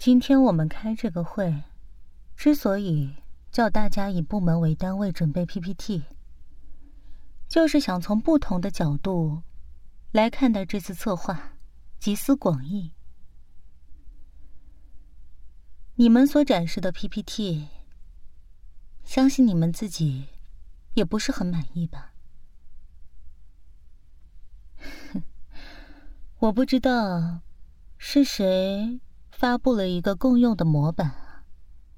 今天我们开这个会，之所以叫大家以部门为单位准备 PPT， 就是想从不同的角度来看待这次策划，集思广益。你们所展示的 PPT， 相信你们自己也不是很满意吧？我不知道是谁发布了一个共用的模板啊。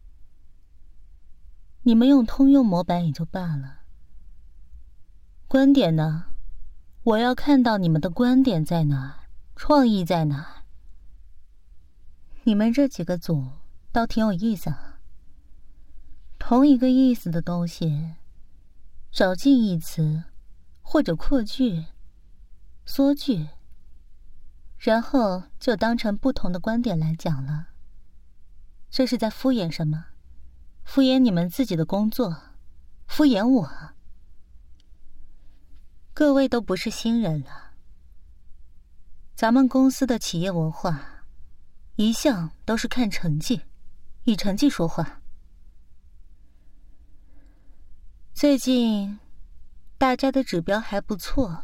你们用通用模板也就罢了，观点呢？我要看到你们的观点在哪儿，创意在哪儿。你们这几个组倒挺有意思啊，同一个意思的东西，找近义词或者扩句、缩句，然后就当成不同的观点来讲了。这是在敷衍什么？敷衍你们自己的工作，敷衍我。各位都不是新人了，咱们公司的企业文化一向都是看成绩，以成绩说话。最近大家的指标还不错，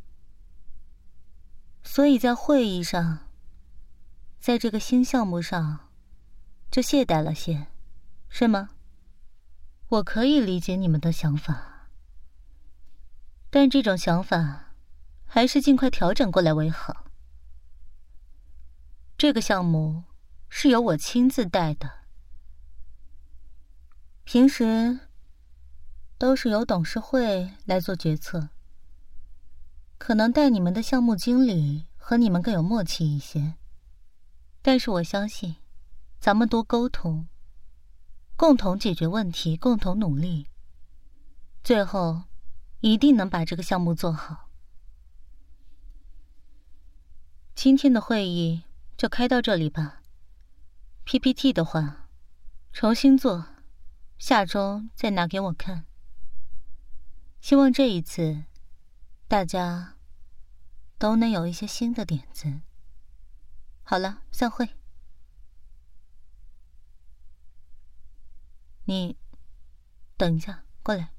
所以在会议上，在这个新项目上就懈怠了些，是吗？我可以理解你们的想法，但这种想法还是尽快调整过来为好。这个项目是由我亲自带的，平时都是由董事会来做决策，可能带你们的项目经理和你们更有默契一些，但是我相信咱们多沟通，共同解决问题，共同努力，最后一定能把这个项目做好。今天的会议就开到这里吧。PPT 的话，重新做，下周再拿给我看。希望这一次大家都能有一些新的点子。好了，散会。你等一下，过来。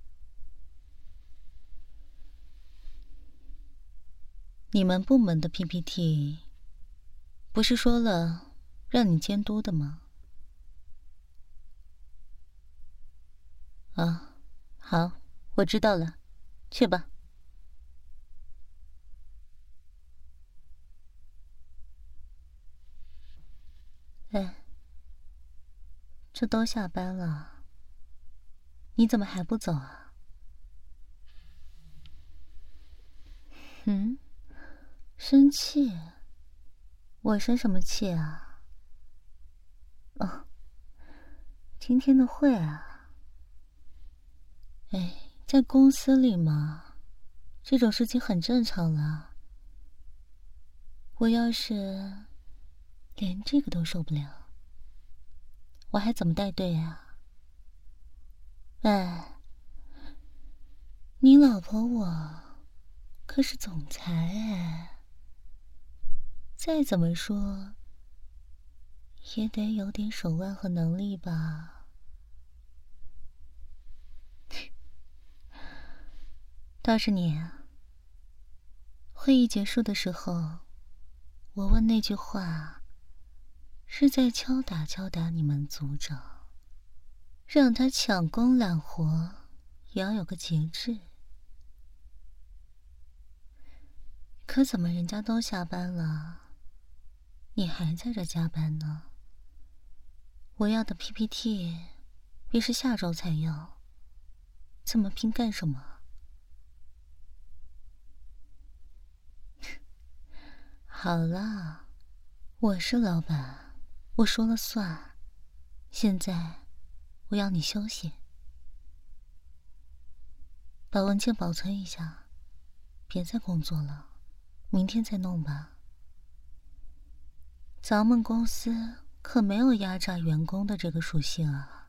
你们部门的 PPT 不是说了让你监督的吗？啊，好，我知道了，去吧。哎，这都下班了，你怎么还不走啊？生气？我生什么气啊？哦，今天的会啊。哎，在公司里嘛，这种事情很正常了。我要是连这个都受不了，我还怎么带队啊？哎，你老婆我可是总裁哎，再怎么说也得有点手腕和能力吧。倒是你啊，会议结束的时候，我问那句话是在敲打你们组长，让他抢功揽活也要有个节制。可怎么人家都下班了，你还在这加班呢？我要的 PPT 也是下周才要，这么拼干什么？好了，我是老板，我说了算。现在我要你休息，把文件保存一下，别再工作了，明天再弄吧。咱们公司可没有压榨员工的这个属性啊，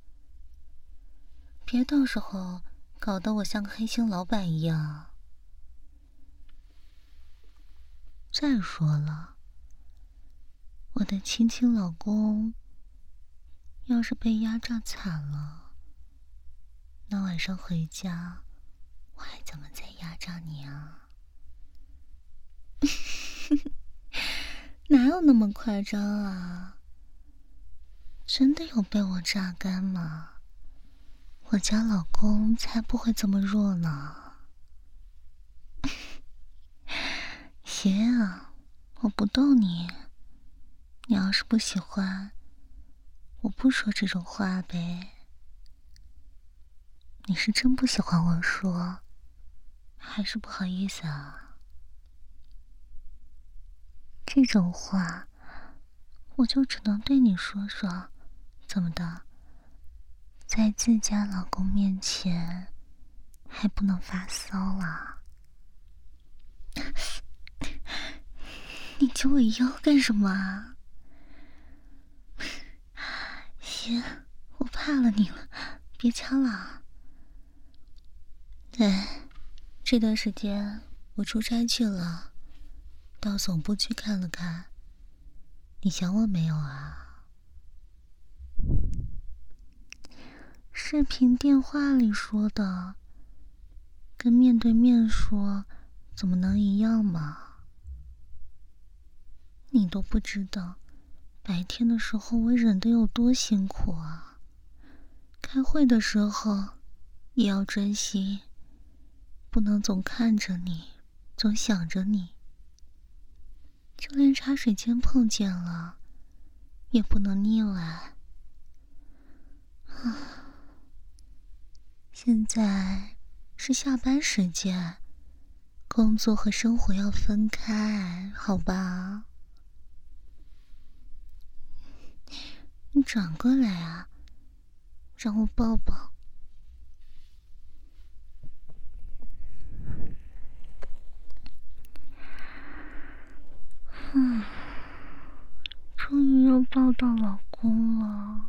别到时候搞得我像个黑心老板一样。再说了， 我的亲亲老公要是被压榨惨了，那晚上回家我还怎么再压榨你啊？哪有那么夸张啊？真的有被我榨干吗？我家老公才不会这么弱呢。行啊，我不逗你。你要是不喜欢，我不说这种话呗。你是真不喜欢我说，还是不好意思啊？这种话，我就只能对你说说。怎么的？在自家老公面前，还不能发骚啊？你揪我腰干什么啊？行，我怕了你了，别掐了啊。哎，这段时间我出差去了，到总部去看了看。你想我没有啊？视频电话里说的，跟面对面说，怎么能一样嘛？你都不知道，白天的时候我忍得有多辛苦啊！开会的时候也要专心，不能总看着你，总想着你。就连茶水间碰见了，也不能腻歪。现在是下班时间，工作和生活要分开，好吧？你转过来啊，让我抱抱。终于又抱到老公了，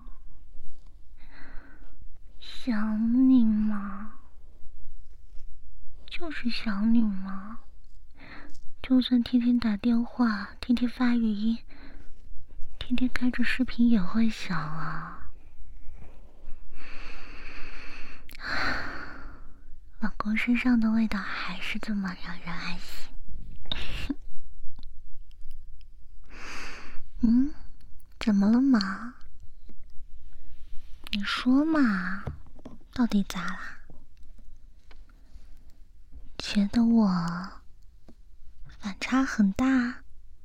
想你嘛，就是想你嘛。就算天天打电话，天天发语音，天天开着视频也会想啊。老公身上的味道还是这么让人安心。怎么了嘛？你说嘛，到底咋啦？觉得我反差很大？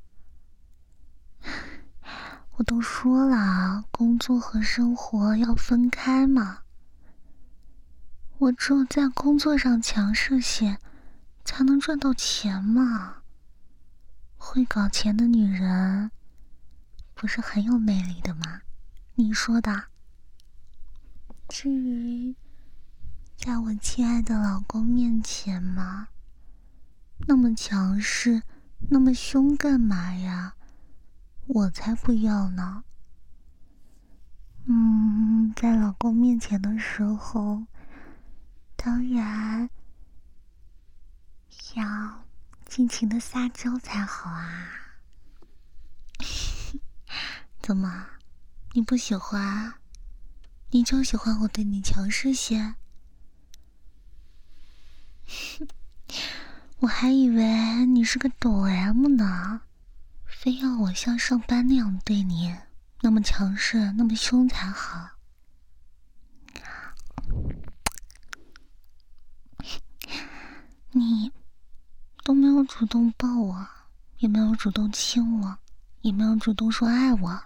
我都说了，工作和生活要分开嘛。我只有在工作上强势些，才能赚到钱嘛。会搞钱的女人，不是很有魅力的吗？你说的。至于在我亲爱的老公面前嘛，那么强势，那么凶干嘛呀？我才不要呢。在老公面前的时候，当然要尽情的撒娇才好啊。怎么，你不喜欢？你就喜欢我对你强势些？我还以为你是个抖 M 呢，非要我像上班那样对你，那么强势，那么凶才好。你都没有主动抱我，也没有主动亲我，也没有主动说爱我。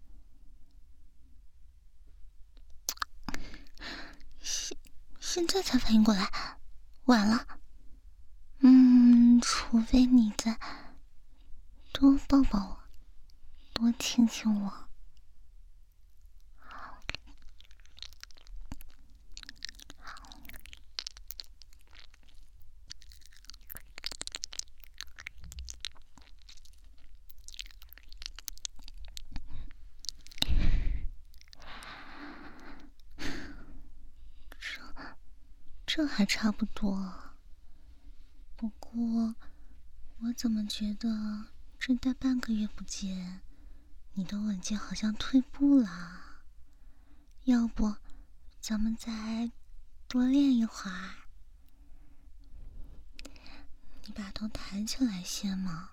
现在才反应过来，晚了。除非你再多抱抱我，多亲亲我。这还差不多。不过我怎么觉得这待半个月不见， 你的吻劲好像退步了，要不咱们再多练一会儿？你把头抬起来先嘛。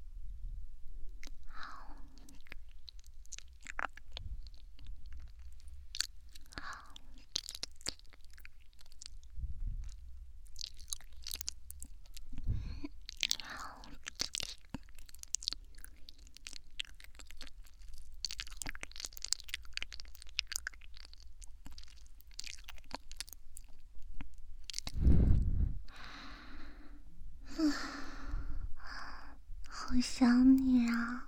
好想你啊！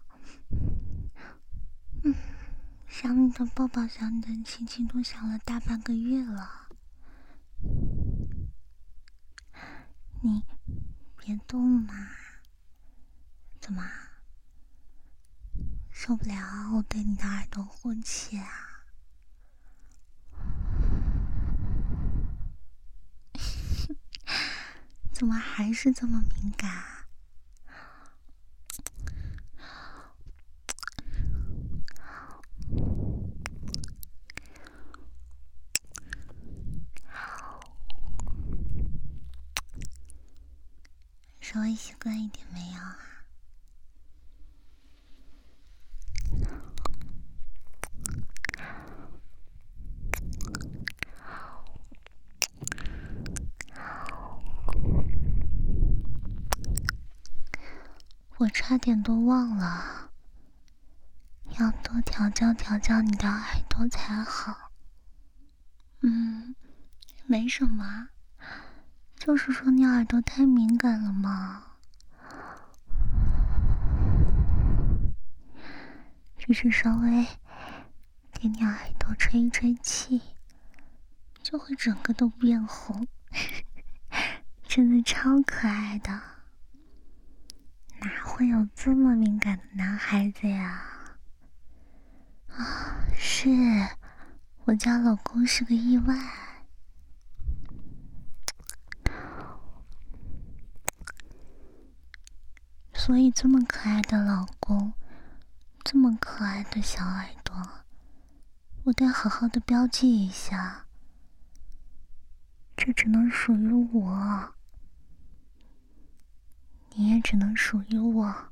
想你的抱抱，想你的亲亲，都想了大半个月了。你别动嘛，怎么受不了我对你的耳朵呼气啊？怎么还是这么敏感啊？稍微习惯一点没有啊？我差点都忘了，要多调教你的耳朵才好。没什么，就是说你耳朵太敏感了嘛。只是稍微给你耳朵吹一吹气，就会整个都变红，真的超可爱的。哪会有这么敏感的男孩子呀？是我家老公是个意外。所以这么可爱的老公，这么可爱的小耳朵，我得好好的标记一下。这只能属于我，你也只能属于我。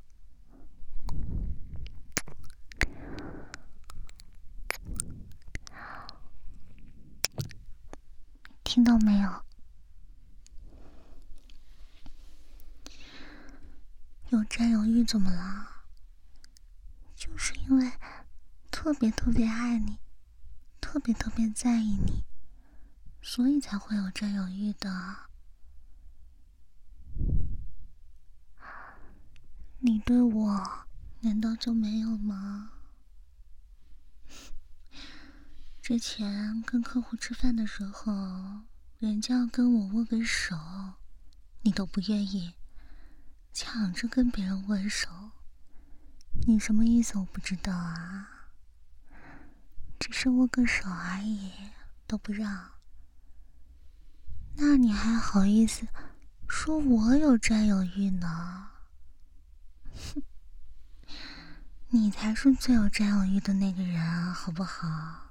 听到没有？有占有欲怎么了？就是因为特别爱你，特别在意你，所以才会有占有欲的。你对我难道就没有吗？之前跟客户吃饭的时候，人家要跟我握个手，你都不愿意，抢着跟别人握手，你什么意思我不知道啊。只是握个手而已，都不让。那你还好意思说我有占有欲呢？哼，你才是最有占有欲的那个人啊，好不好？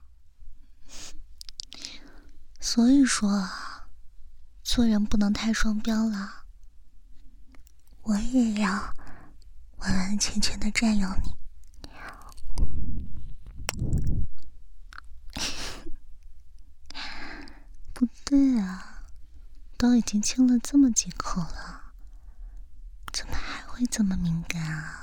所以说，做人不能太双标了。我也要完完全全的占有你。不对啊，都已经亲了这么几口了，怎么还会这么敏感啊？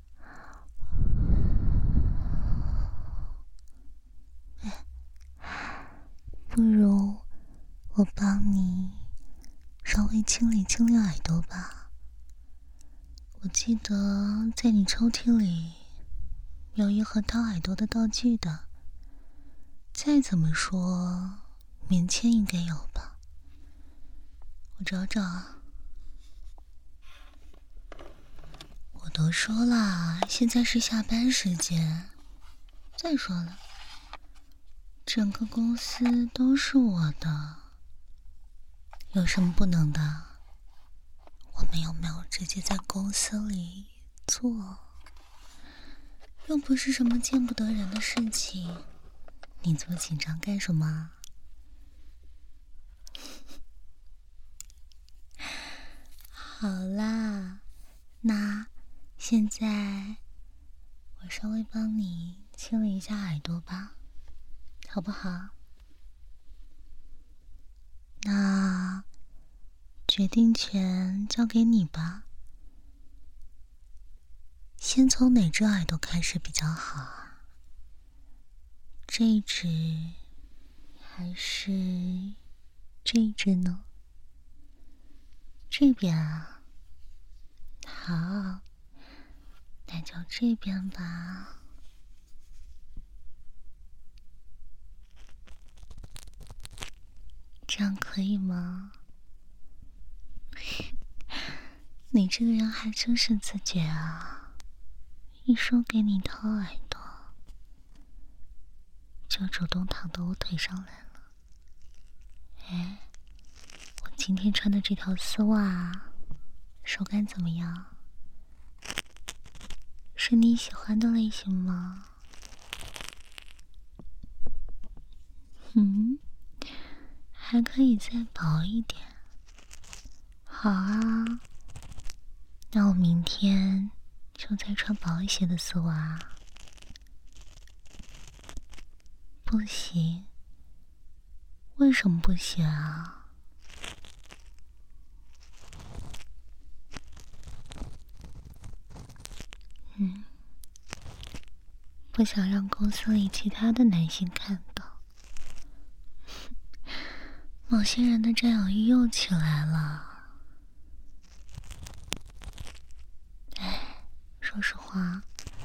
不如我帮你稍微清理耳朵吧。我记得在你抽屉里有一盒掏耳朵的道具的，再怎么说棉签应该有吧？我找找。我都说了，现在是下班时间。再说了，整个公司都是我的，有什么不能的？我们有没有直接在公司里做？ 又不是什么见不得人的事情，你这么紧张干什么？好啦，那现在我稍微帮你亲了一下耳朵吧，好不好？那决定权交给你吧。先从哪只耳朵开始比较好啊？这一只还是这一只呢？这边啊，好，那就这边吧。这样可以吗？你这个人还真是自觉啊！一说给你掏耳朵，就主动躺到我腿上来了。哎，我今天穿的这条丝袜，手感怎么样？是你喜欢的类型吗？还可以再薄一点。好啊，那我明天就再穿薄一些的丝袜。不行，为什么不行啊？不想让公司里其他的男性看到。某些人的占有欲又起来了。哎，说实话，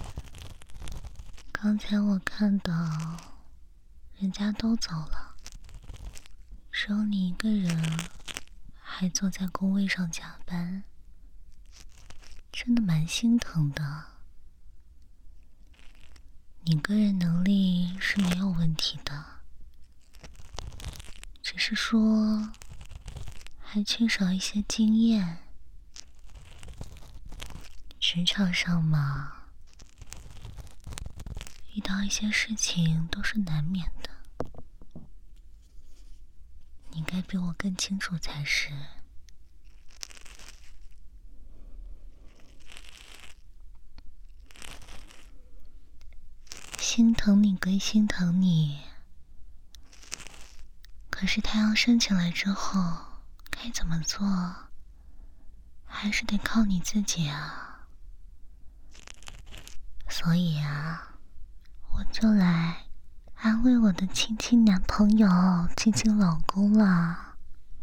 刚才我看到人家都走了，只有你一个人还坐在工位上加班，真的蛮心疼的。你个人能力是没有问题的，只是说还缺少一些经验。职场上嘛，遇到一些事情都是难免的，你应该比我更清楚才是。心疼你归心疼你，可是太阳升起来之后该怎么做，还是得靠你自己啊。所以啊，我就来安慰我的亲亲男朋友、亲亲老公啦。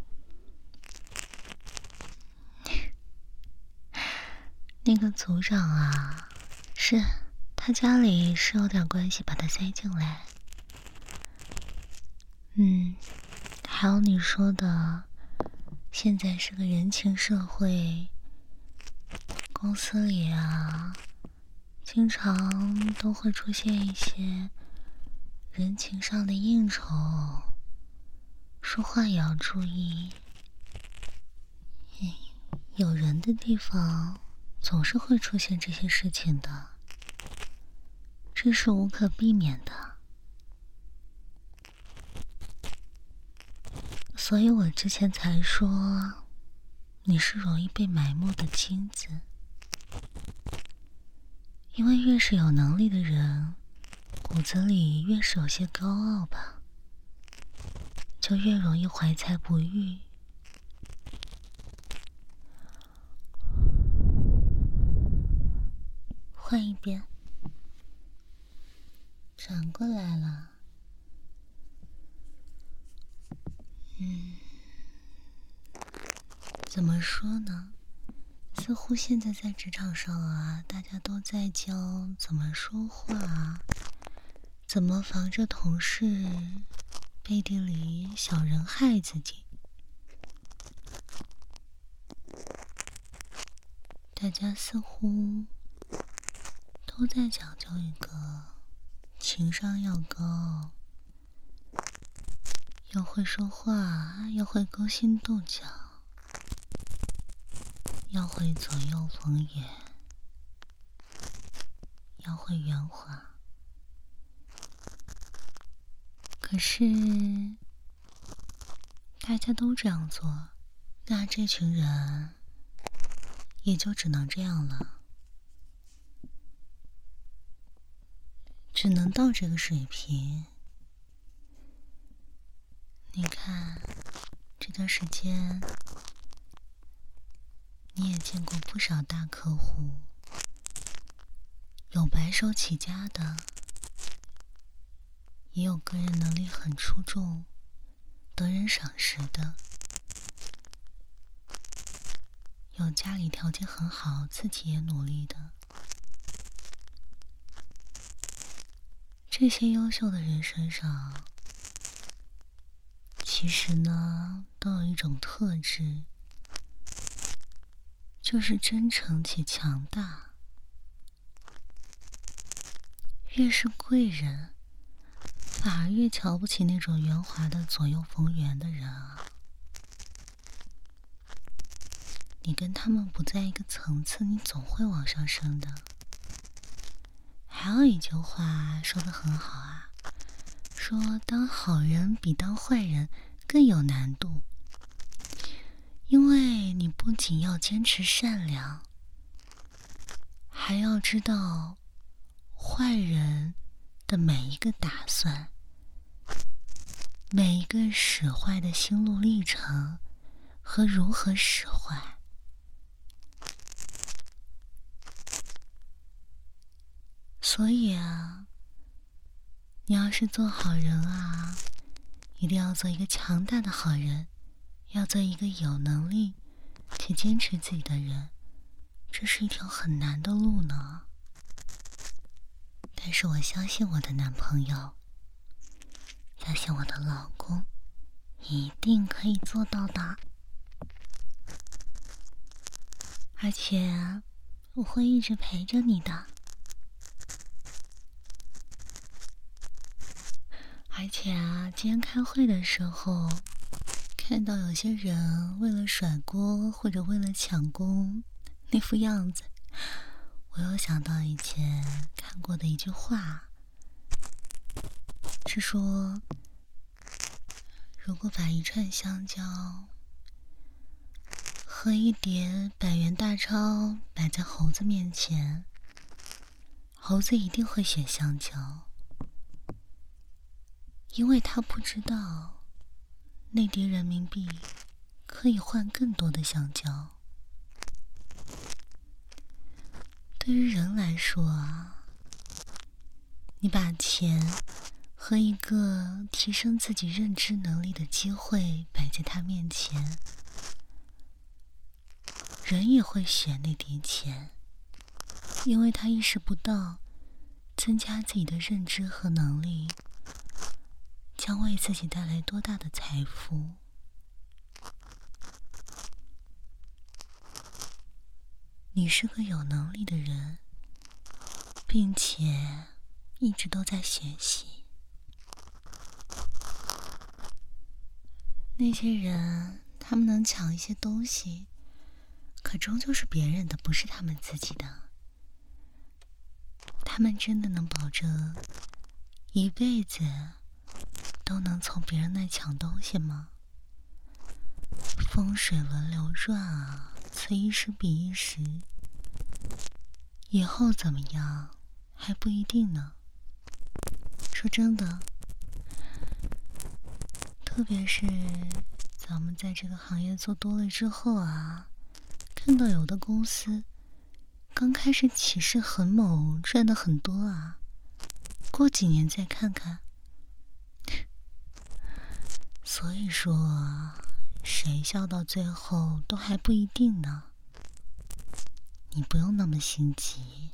那个组长啊，是他家里是有点关系把他塞进来。还有你说的，现在是个人情社会，公司里啊，经常都会出现一些人情上的应酬，说话也要注意。有人的地方总是会出现这些事情的，这是无可避免的。所以我之前才说你是容易被埋没的金子，因为越是有能力的人，骨子里越是有些高傲吧，就越容易怀才不遇。换一边，转过来了。怎么说呢？似乎现在在职场上啊，大家都在教怎么说话，怎么防着同事背地里小人害自己。大家似乎都在讲究一个情商要高，要会说话，要会勾心斗角，要会左右逢源， 较会圆滑。可是大家都这样做，那这群人也就只能这样了，只能到这个水平。你看这段时间你也见过不少大客户，有白手起家的，也有个人能力很出众得人赏识的，有家里条件很好自己也努力的。这些优秀的人身上其实呢都有一种特质，就是真诚且强大。越是贵人，反而越瞧不起那种圆滑的左右逢源的人啊。你跟他们不在一个层次，你总会往上升的。还有一句话说得很好啊，说当好人比当坏人更有难度，因为你不仅要坚持善良，还要知道坏人的每一个打算，每一个使坏的心路历程和如何使坏。所以啊，你要是做好人啊，一定要做一个强大的好人，要做一个有能力且坚持自己的人，这是一条很难的路呢。但是我相信我的男朋友，相信我的老公，一定可以做到的。而且我会一直陪着你的。而且啊，今天开会的时候，看到有些人为了甩锅或者为了抢功那副样子，我又想到以前看过的一句话，是说如果把一串香蕉和一叠100元大钞摆在猴子面前，猴子一定会选香蕉，因为他不知道那叠人民币可以换更多的香蕉。对于人来说啊，你把钱和一个提升自己认知能力的机会摆在他面前，人也会选那叠钱，因为他意识不到增加自己的认知和能力将为自己带来多大的财富。你是个有能力的人，并且一直都在学习。那些人，他们能抢一些东西，可终究是别人的，不是他们自己的。他们真的能保证一辈子都能从别人那抢东西吗？风水轮流转啊，此一时彼一时，以后怎么样还不一定呢。说真的，特别是咱们在这个行业做多了之后啊，看到有的公司刚开始起势很猛，赚的很多啊，过几年再看看。所以说，谁笑到最后都还不一定呢。你不用那么心急。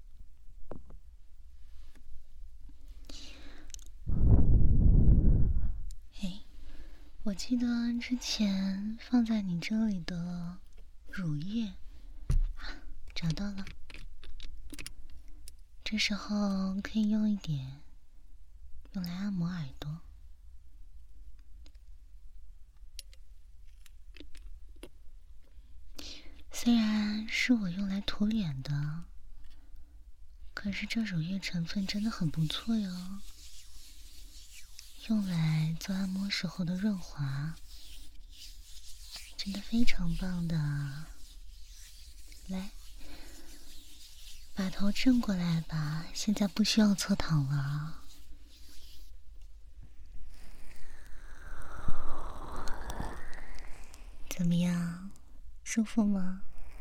哎，我记得之前放在你这里的乳液，找到了。这时候可以用一点，用来按摩耳朵。虽然是我用来涂脸的， 可是这乳液成分真的很不错哟，用来做按摩时候的润滑，真的非常棒的。来，把头正过来吧，现在不需要侧躺了。怎么样，舒服吗？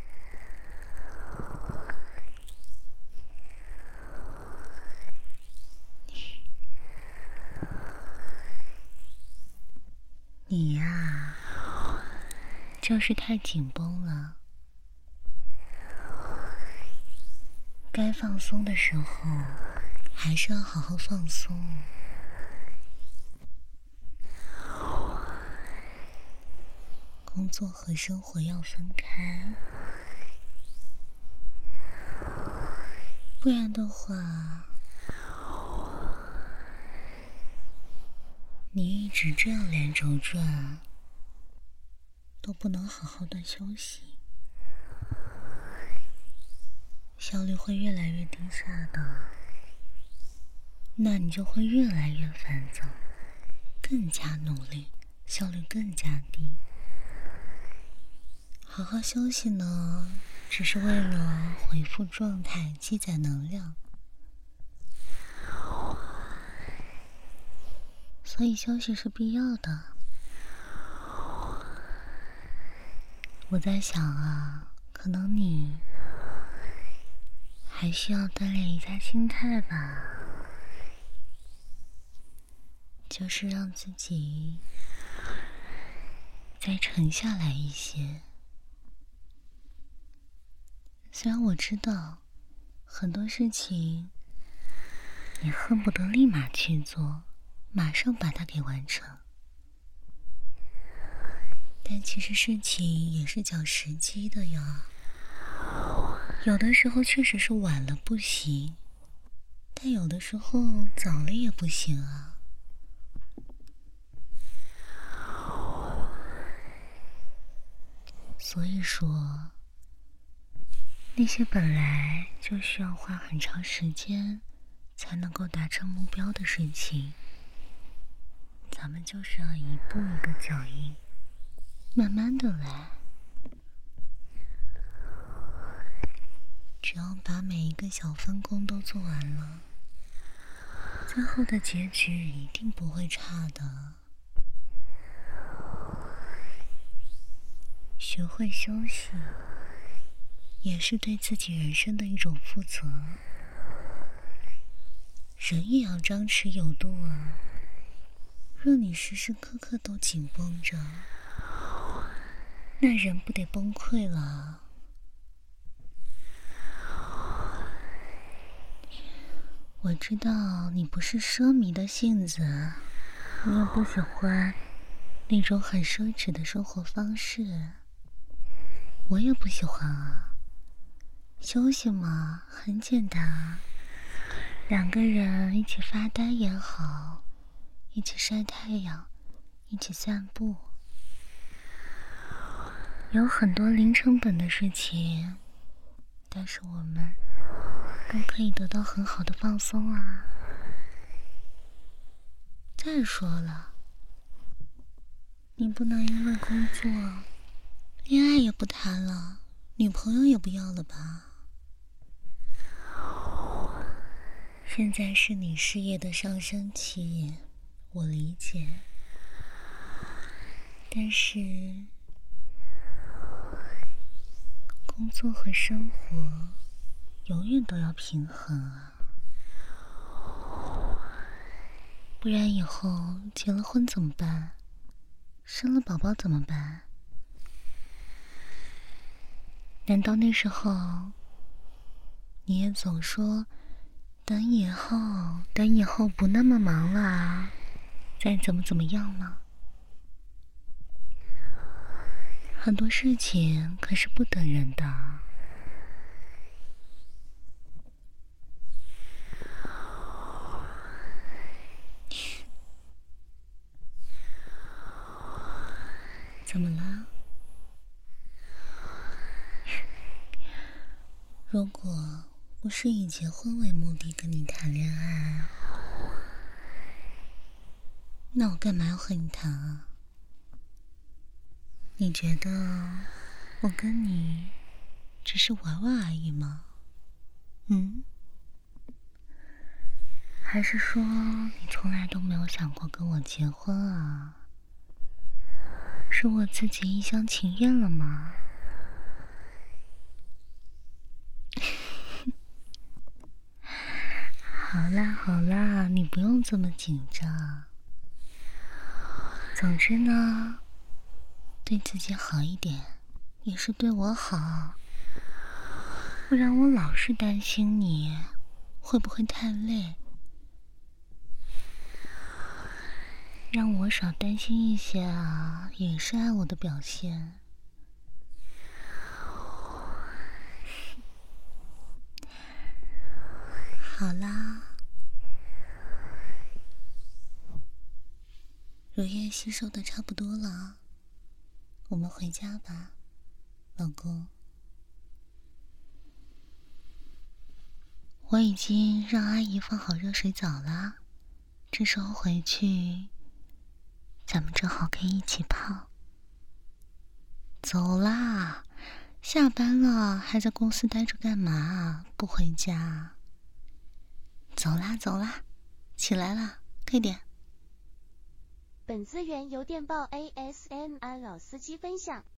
你呀，就是太紧绷了，该放松的时候还是要好好放松。工作和生活要分开，不然的话，你一直这样连轴转，都不能好好的休息，效率会越来越低下的，那你就会越来越烦躁，更加努力，效率更加低。好好休息呢，只是为了恢复状态，积攒能量。所以休息是必要的。我在想啊，可能你还需要锻炼一下心态吧，就是让自己再沉下来一些。虽然我知道很多事情你恨不得立马去做，马上把它给完成，但其实事情也是讲时机的呀。有的时候确实是晚了不行，但有的时候早了也不行啊。所以说，那些本来就需要花很长时间才能够达成目标的事情，咱们就是要一步一个脚印，慢慢的来。只要把每一个小分工都做完了，最后的结局一定不会差的。学会休息，也是对自己人生的一种负责。人也要张弛有度啊，若你时时刻刻都紧绷着，那人不得崩溃了。我知道你不是奢靡的性子，你也不喜欢那种很奢侈的生活方式，我也不喜欢啊。休息嘛，很简单啊，两个人一起发呆也好，一起晒太阳，一起散步，有很多零成本的事情，但是我们都可以得到很好的放松啊。再说了，你不能因为工作，恋爱也不谈了，女朋友也不要了吧？现在是你事业的上升期，我理解，但是工作和生活永远都要平衡啊，不然以后结了婚怎么办？生了宝宝怎么办？难道那时候你也总说等以后不那么忙了，再怎么样吗？很多事情可是不等人的。怎么了？如果不是以结婚为目的跟你谈恋爱，那我干嘛要和你谈啊？你觉得我跟你只是玩玩而已吗？还是说你从来都没有想过跟我结婚啊？是我自己一厢情愿了吗？好啦好啦，你不用这么紧张。总之呢，对自己好一点，也是对我好。不然我老是担心你会不会太累，让我少担心一些啊，也是爱我的表现。好啦，乳液吸收的差不多了，我们回家吧，老公。我已经让阿姨放好热水澡啦，这时候回去，咱们正好可以一起泡。走啦，下班了还在公司待着干嘛？不回家？走啦走啦，起来啦，快点。 本资源由电报 ASMR 老司机分享。